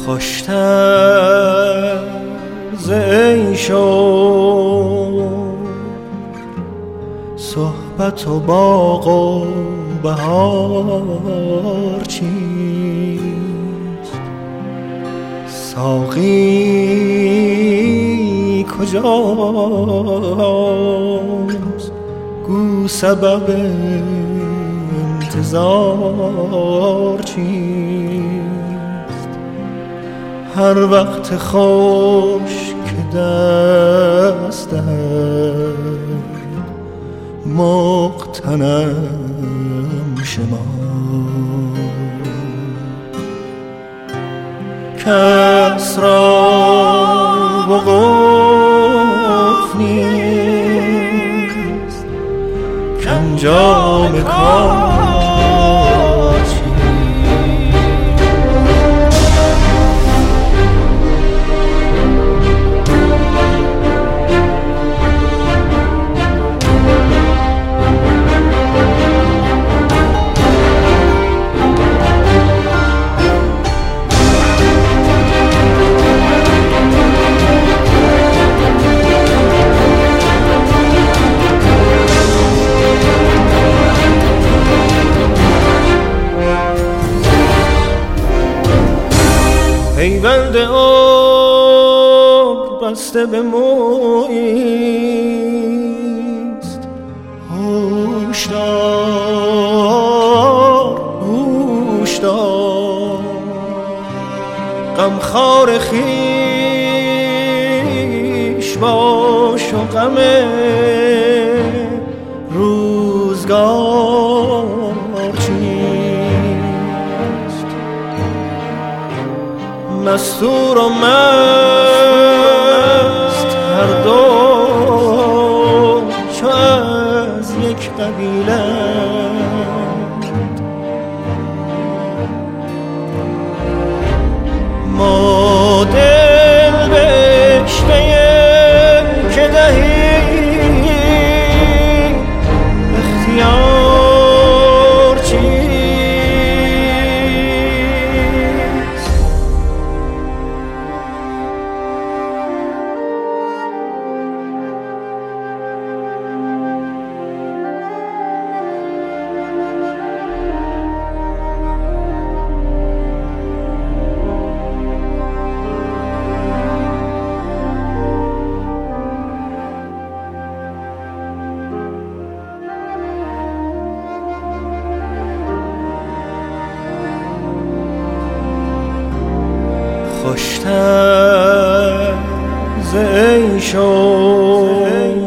خوشتر ز عیش و صحبت و باغ و بهار چیست؟ ساقی کجاست؟ گو سبب انتظار چیست؟ هر وقت خوش که دست مقتنم شما، کس را وقوف نیست کانجام کار پیوند عمر بسته به موییست. هوشدار هوشدار، غمخوار خویش باش و غم روزگار چیست؟ مستور و مست هر دو چو از یک قبیله، ما دل بشته که دهی اختیار چیست؟ خوشتر ز عیش و